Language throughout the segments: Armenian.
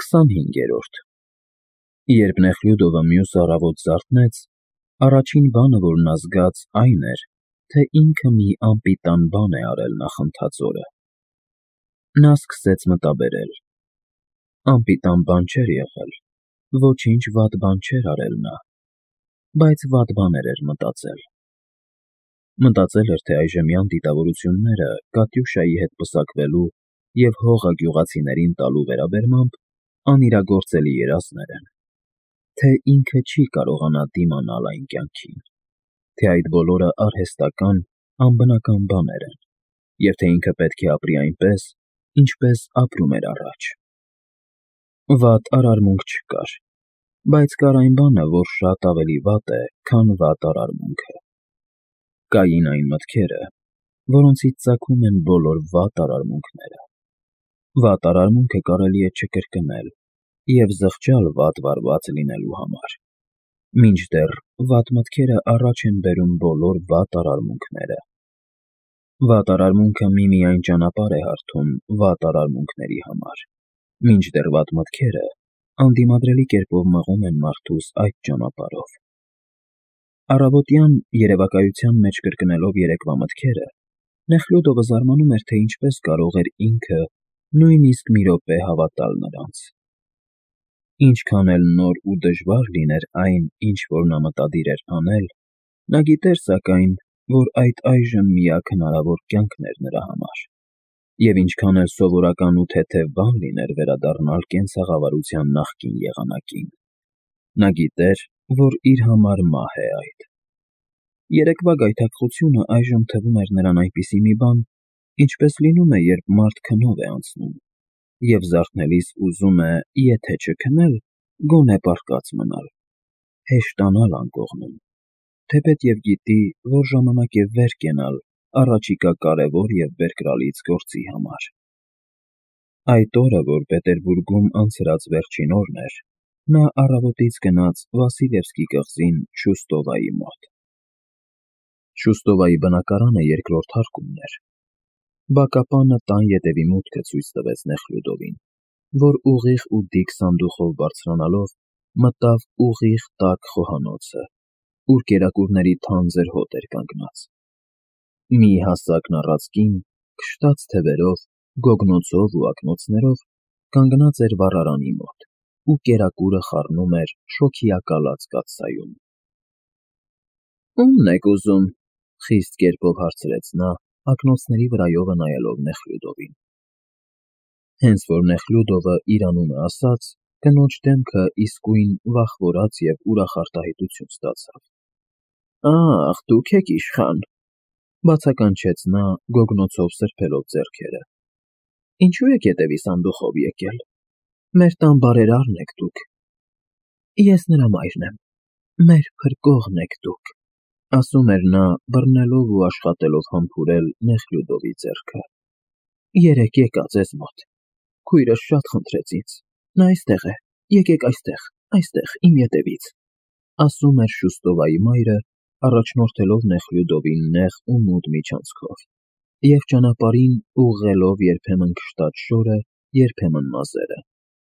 25-րդ Երբ Նեխլյուդովը մյուս առավոտ զարթնեց, առաջին բանը, որ նա զգաց, այն էր, թե ինքը մի անպիտան բան է արել նախընթաց օրը։ Նա սկսեց մտաբերել. անպիտան բան չէր եղել, ոչինչ վատ բան չէր արել նա, բայց վատ բաներ էր մտածել։ Մտածել էր, թե այժմյան դիտավորությունները Կատյուշայի հետ պսակվելու և հողը գյուղացիներին տալու վերաբերմամբ անիրագործելի երազներ են, թե ինքը չի կարողանա դիմանալ այն կյանքին, թե այդ բոլորը արհեստական, անբնական բաներ են, և թե ինքը պետք է ապրի այնպես, ինչպես ապրում էր առաջ։ Վատ արարմունք չկար, բայց կար այն բանը, որ շատ ավելի վատ է, քան վատ արարմունքը։ Կային այն մտքերը, որոնցից ծագում են բոլոր վատ արարմունքները։ Վատ արարմունքը կարելի է չկրկնել և զղջալ վատ վարված լինելու համար, մինչդեռ վատ մտքերը առաջ են բերում բոլոր վատ արարմունքները։ Վատ արարմունքը միմիայն ճանապարհ է հարթում վատ արարմունքների համար, մինչդեռ վատ մտքերը անդիմադրելի կերպով մղում են մարդուս այդ ճանապարհով։ Առավոտյան երևակայության մեջ կրկնելով երեկվա մտքերը, Նեխլյուդովը զարմանում էր, թե ինչպես կարող էր ինքը նույնիսկ մի րոպե հավատալ նրանց։ Ինչքան էլ նոր ու դժվար լիներ այն, ինչ որ նա մտադիր էր անել, նա գիտեր, սակայն, որ այդ այժմ միակ հնարավոր կյանքն էր նրա համար, և ինչքան էլ սովորական ու թեթև բան լիներ վերադառնալ կենցաղավարության նախկին եղանակին, նա գիտեր, որ իր համար մահ է այդ։ Երեկվա գայթակղությունը այժմ թվում էր նրան այնպիսի մի բան, ինչպես լինում է, երբ մարդ քնով է անցնում, և զարթնելիս ուզում է, եթե չքնել, գոնե պառկած մնալ, հեշտանալ անկողնում, թեպետ և գիտի, որ ժամանակ է վեր կենալ առաջիկա կարևոր և բերկրալից գործի համար։ Այդ օրը, որ Պետերբուրգում անցրած վերջին օրն էր, նա առավոտից գնաց Վասիլևսկի կղզին Շուստովայի մոտ։ Շուստովայի բնակարանը երկրորդ հարկումն էր։ Բակապանը տան ետևի մուտքը ցույց տվեց Նեխլյուդովին, որ ուղիղ ու դիք սանդուղով բարձրանալով մտավ ուղիղ տաք խոհանոցը, ուր կերակուրների թանձր հոտ էր կանգնած։ Մի հասակն առած կին, քշտած թևերով, գոգնոցով ու ակնոցներով կանգնած էր վառարանի մոտ ու կերակուրը խառնում էր շոգիակալած կաթսայում։ «Ո՞ւմն եք ուզում», խիստ կերպով հարցրեց նա, ակնոցների վրայովը նայելով Նեխլյուդովին։ Հենց որ Նեխլյուդովը իր անունը ասաց, կնոջ դեմքը իսկույն վախվորած և ուրախ արտահայտություն ստացավ։ «Ախ, դուք եք իշխան», բացականչեց նա, գոգնոցով սրբելով ձեռքերը։ «Ինչու եք ետևի սանդուղով եկել։ Մեր տան բարերարն եք դուք։ Ես նրա մայրն եմ, մեր փրկողն եք դուք», ասում էր նա, բռնելով ու աշխատելով համբուրել Նեխլյուդովի ձեռքը։ «Երեկ եկա ձեզ մոտ։ Քույրս շատ խնդրեց ինձ։ Նա այստեղ է, եկեք այստեղ, իմ ետևից», ասում էր Շուստովայի մայրը, առաջնորդելով Նեխլյուդովին նեղ ու մութ միջանցքով, և ճանապարհին ուղղելով երբեմն քշտած շորը, երբեմն մազերը։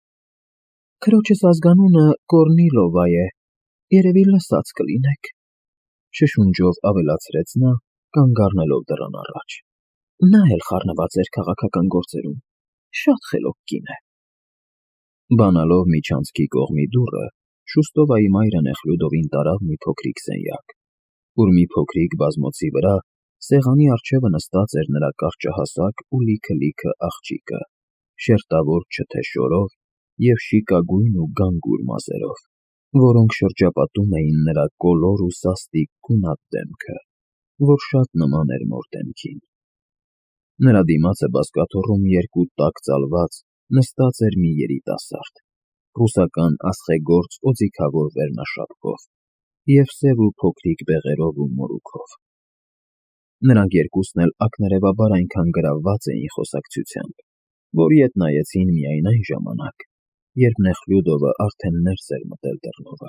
«Քրոջս ազգանունը Կոռնիլովա է, երևի լսած կլինեք», շշունջով ավելացրեց նա, կանգ առնելով դռան առաջ։ «Նա էլ խառնված էր քաղաքական գործերում, շատ խելոք կին է»։ Բանալով միջանցքի կողմի դուռը, Շուստովայի մայրը Նեխլյուդովին տարավ մի փոքրիկ սենյակ, ուր մի փոքրիկ բազմոցի վրա սեղանի առջևը նստած էր նրա կարճահասակ ու լիքը աղջիկը, շերտավոր չթե շորով և շիկագույն ու գանգուր մազերով, որոնք շրջապատում էին նրա կոլոր ու սաստիկ գունատ դեմքը, որ շատ նման էր մոր դեմքին։ Նրա դիմացը բազկաթոռում երկու տաք ծալված նստած էր մի երիտասարդ, ռուսական աստղեգործ օձիքավոր վերնաշապկով և սև ու փոքրիկ բեղերով ու մորուքով։ Նրանք երկուսն էլ ակներևաբար այնքան գրավված էին խոսակցությամբ, որ ետ նայեցին միայն այն ժամանակ, երբ Նեխլյուդովը արդեն ներս էր մտել դռնովը։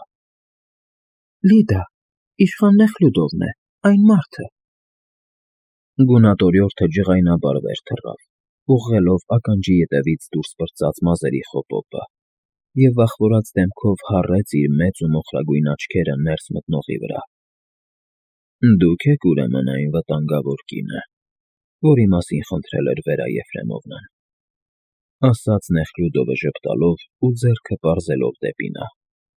«Լիդա, իշխան Նեխլյուդովն է, այն մարդը»։ Գունատորյորթը ջղայնաբար վեր թռավ, ուղղելով ականջի ետևից դուրս պրծած մազերի խոպոպը, և վախվորած դեմքով հառեց իր մեծ ու մոխրագույն աչքերը ներս մտնողի վրա։ «Դուք եք ուրեմն այն վտանգավոր կինը, որի մասին խնդրել էր Վերա Եֆրեմովնան», ասաց Նեխլյուդովը ժպտալով ու ձեռքը պարզելով դեպի նա։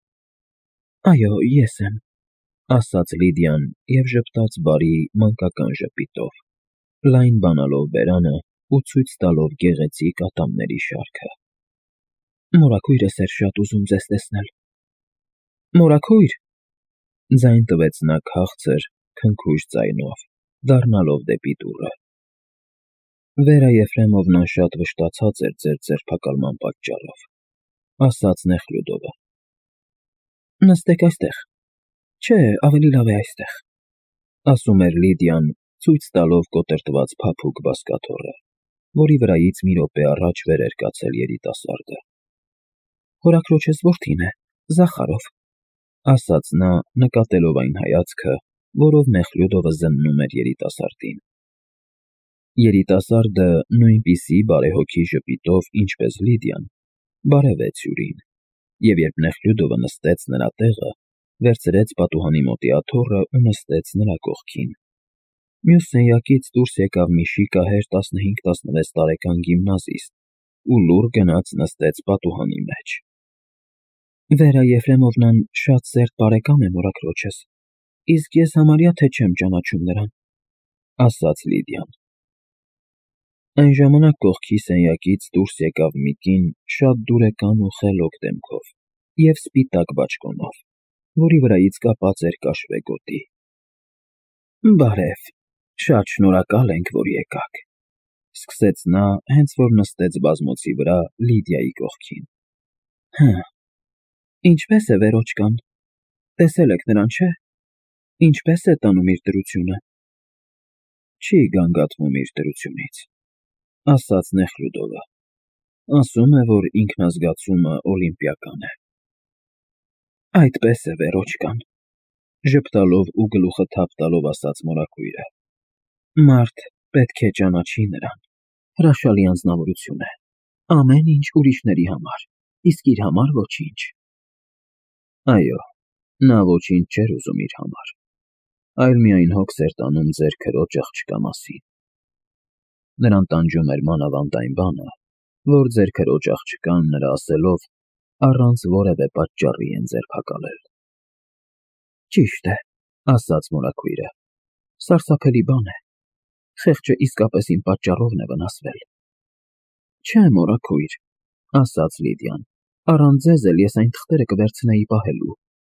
«Այո, ես եմ», ասաց Լիդիան և ժպտաց բարի, մանկական ժպիտով, լայն բանալով բերանը ու ցույց տալով գեղեցիկ ատամների շարքը։ «Մորաքույրս էր շատ ուզում ձեզ տեսնել»։ «Մորաքույր», ձայն տվեց նա քաղցր, քնքուշ ձայնով, դառնալով դեպի դուռը։ «Վերա Եֆրեմովնան շատ վշտացած էր ձեր ձերբակալման պատճառով», ասաց Նեխլյուդովը։ «Նստեք այստեղ, չէ, ավելի լավ է այստեղ», ասում էր Լիդիան, ցույց տալով կոտրտված փափուկ բազկաթոռը, որի վրայից մի րոպե առաջ վեր էր կացել երիտասարդը։ «Հորաքրոջս որդին է, Զախարով», ասաց նա, նկատելով այն հայացքը, որով Նեխլյուդովը զննում էր երիտասարդին։ Երիտասարդը նույնպիսի բարեհոգի ժպիտով, ինչպես Լիդիան, բարևեց հյուրին, և երբ Նեխլյուդովը նստեց նրա տեղը, վերցրեց պատուհանի մոտի աթոռը ու նստեց նրա կողքին։ Մյուս սենյակից դուրս եկավ մի շիկահեր 15-16 տարեկան գիմնազիստ ու լուռ գնաց նստեց պատուհանի մեջ։ «Վերա Եֆրեմովնան շատ սերտ բարեկամ է մորաքրոջս, իսկ ես համարյա թե չեմ ճանաչում նրան», ասաց Լիդիան։ Այն ժամանակ կողքի սենյակից դուրս եկավ մի կին շատ դուրեկան ու խելոք դեմքով և սպիտակ բաճկոնով, որի վրայից կապած էր կաշվե գոտի։ «Բարև, շատ շնորհակալ ենք, որ եկաք», սկսեց նա, հենց որ նստեց բազմոցի վրա Լիդիայի կողքին։ «Հը, ինչպես է Վերոչկան, տեսել եք նրան, չէ՞, ինչպես է տանում իր դրությունը»։ «Չի գանգատվում իր դրությունից», ասաց Նեխլյուդովը, ասում է, որ ինքնազգացումը օլիմպիական է։ «Այդպես է Վերոչկան», ժպտալով ու գլուխը թափ տալով ասաց մորաքույրը։ «Մարդ պետք է ճանաչի նրան, հրաշալի անձնավորություն է, ամեն ինչ ուրիշների համար, իսկ իր համար ոչինչ»։ Այո, նա ոչինչ չէր ուզում իր համար, այլ միայն հոգս էր տանում ձեր քրոջ աղջկա մասին։ Նրան տանջում էր մանավանդ այն բանը, որ ձեր քրոջ աղջկան նրա ասելով առանց որևէ պատճառի են ձերբակալել։ «Ճիշտ է», ասաց մորաքույրը, «սարսափելի բան է, խեղճը իսկապես իմ պատճառովն է վնասվել»։ «Չէ, մորաքույր», ասաց Լիդիան, «առանց ձեզ էլ ես այն թղթերը կվերցնեի պահելու»։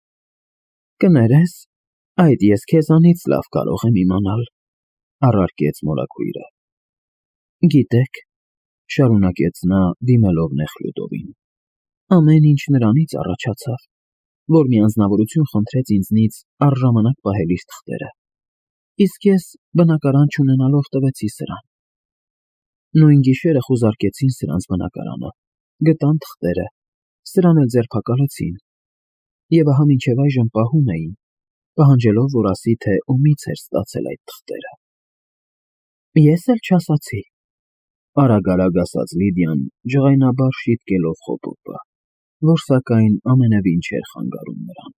«Կներես, այդ ես քեզանից լավ կարող եմ իմանալ», առարկեց մորաքույրը։ «Գիտեք», շարունակեց նա, դիմելով Նեխլյուդովին, «ամեն ինչ նրանից առաջացավ, որ մի անձնավորություն խնդրեց ինձնից առժամանակ պահել իր թղթերը, իսկ ես բնակարան չունենալով տվեցի սրան։ Նույն գիշերը խուզարկեցին սրանց բնակարանը, գտան թղթերը, սրան էլ ձերբակալեցին, և ահա մինչև այժմ պահում էին, պահանջելով, որ ասի, թե ումից էր ստացել այդ թղթերը»։ «Ես էլ չասացի», արագ ասաց Լիդիան, ջղայնաբար շիտկելով խոպոպը, որ սակայն ամենևին չէր խանգարում նրան։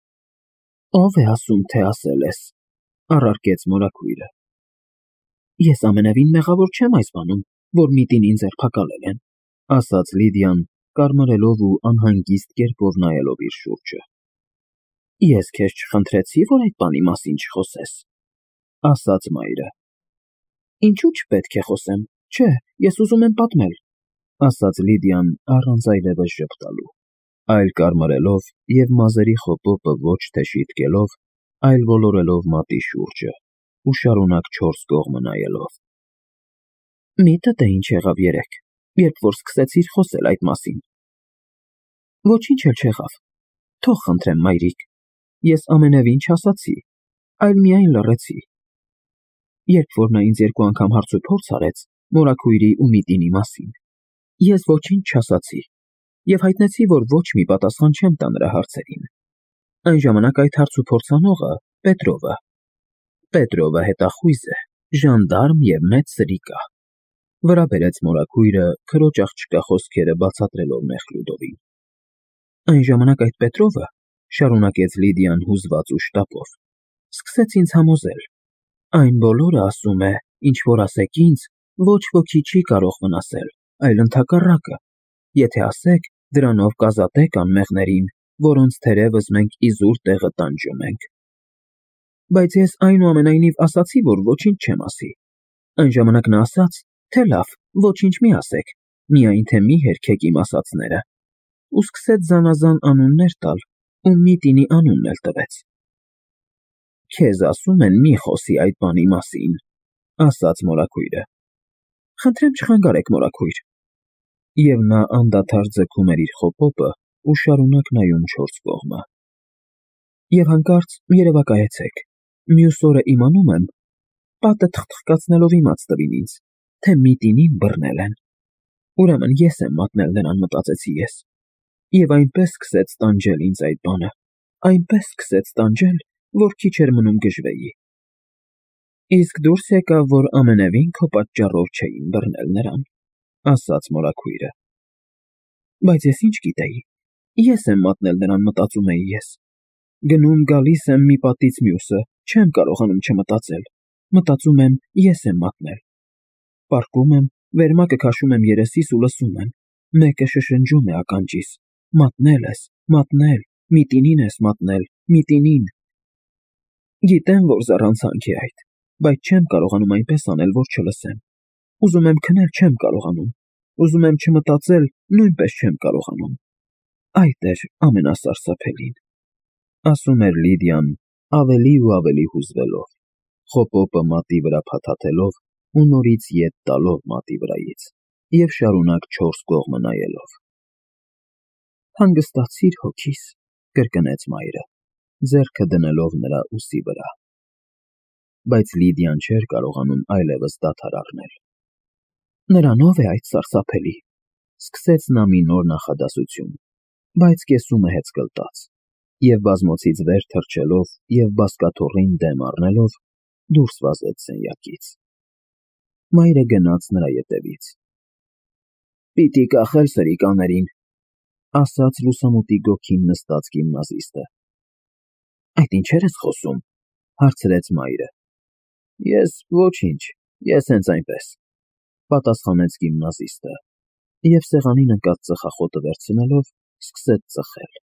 «Ով է ասում, թե ասել ես», առարկեց մորաքույրը։ «Ես ամենևին մեղավոր չեմ այս բանում, որ միտին ինձ ձերբակալել են», ասաց Լիդիան, կարմրելով ու անհանգիստ կերպով նայելով իր շուրջը։ «Ես քեզ չխնդրեցի, որ այդ բանի մասին չխոսես», ասաց մայրը։ «Ինչու չպետք է խոսեմ, չէ, ես ուզում եմ պատմել», ասաց Լիդիան առանց այլևս ժպտալու, այլ կարմրելով և մազերի խոպոպը ոչ թե շիտկելով, այլ ոլորելով մատի շուրջը ու շարունակ չորս կողմը նայելով։ «Միտը թե ինչ եղավ երեկ, երբ որ սկսեցիր խոսել այդ մասին»։ «Ոչինչ էլ չեղավ, թող խնդրեմ, մայրիկ, ես ամենևին չասացի, այլ միայն լռեցի։ Երբ որ նա ինձ 2 անգամ հարցուփորձ արեց մորաքույրի ու միտինի մասին, ես ոչինչ չասացի և հայտնեցի, որ ոչ մի պատասխան չեմ տա նրա հարցերին։ Այն ժամանակ այդ հարցուփորձանողը Պետրովը հետախույզ է, ժանդարմ և մեծ սրիկա», վրա բերեց մորաքույրը, քրոջ աղջկա խոսքերը բացատրելով Նեխլյուդովին։ Այն ժամանակ այդ Պետրովը, շարունակեց Լիդիան հուզված ու շտապով, սկսեց ինձ համոզել. այն բոլորը ասում է, ինչ որ ասեք ինձ, ոչ ոքի չի կարող վնասել, այլ ընդհակառակը, եթե ասեք, դրանով կազատեք անմեղներին, որոնց թերևս մենք իզուր տեղը տանջում ենք։ Բայց ես այնուամենայնիվ ասացի, որ ոչինչ չեմ ասի։ Այն ժամանակ նա ասաց, թե լավ, ոչինչ մի ասեք, միայն թե մի հերքեք իմ ասածները, ու սկսեց զանազան անուններ տալ, ու միտինի անունն էլ տվեց։ Քեզ ասում են մի խոսի այդ բանի մասին, ասաց մորաքույրը։ Խնդրեմ չխանգարեք, մորաքույր։ Եվ նա անդադար ձգում էր իր խոպոպը ու շարունակ նայում չորս կողմը։ Եվ հանկարծ երևակայեցեք, մյուս օրը իմանում եմ, պատը թխթխկացնելով իմաց տվին ինձ, թե միտինին բռնել են։ Ուրեմն ես եմ մատնել նրան, մտածեցի ես։ Եվ այնպես սկսեց տանջել ինձ այդ բանը, այնպես սկսեց տանջել, որ քիչ էր մնում գժվեի։ Իսկ դուրս եկավ, որ ամենևին քո պատճառով չէին բռնել նրան, ասաց մորաքույրը։ Բայց ես ինչ գիտեի, ես եմ մատնել նրան, մտածում էի ես։ Գնում գալիս եմ մի պատից մյուսը, չեմ կարողանում չմտածել, մտածում եմ, ես եմ մատնել։ Պառկում եմ, վերմակը քաշում եմ երեսիս ու լսում եմ, մեկը շշնջում է ականջիս. մատնել ես, մատնել, միտինին ես մատնել, միտինին։ Գիտեմ, որ զառանցանք է այդ, բայց չեմ կարողանում այնպես անել, որ չլսեմ։ Ուզում եմ քնել, չեմ կարողանում։ Ուզում եմ չմտածել, նույնպես չեմ կարողանում։ Այդ էր ամենասարսափելին, ասում էր Լիդիան, ավելի ու ավելի հուզվելով, խոպոպը մատի վրա փաթաթելով ու նորից ետ տալով մատի վրայից և շարունակ չորս կողմը նայելով։ Հանգստացիր հոգիս, կրկնեց մայրը, ձեռքը դնելով նրա ուսի վրա։ Բայց Լիդիան չէր կարողանում այլևս դադար առնել։ Նրանով է այդ սարսափելի, սկսեց նա մի նոր նախադասություն, բայց կեսումը հեծկլտաց, և բազմոցից վեր թռչելով և բազկաթոռին դեմ առնելով, դուրս վազեց սենյակից։ Մայրը գնաց նրա ետևից։ Պիտի կախել սրիկաներին, ասաց լուսամուտի գոգին նստած գիմնազիստը։ Այդ ինչեր ես խոսում, հարցրեց մայրը։ Ես ոչինչ, ես հենց այնպես, պատասխանեց գիմնազիստը, և սեղանին ընկած ծխախոտը վերցնելով սկսեց ծխել։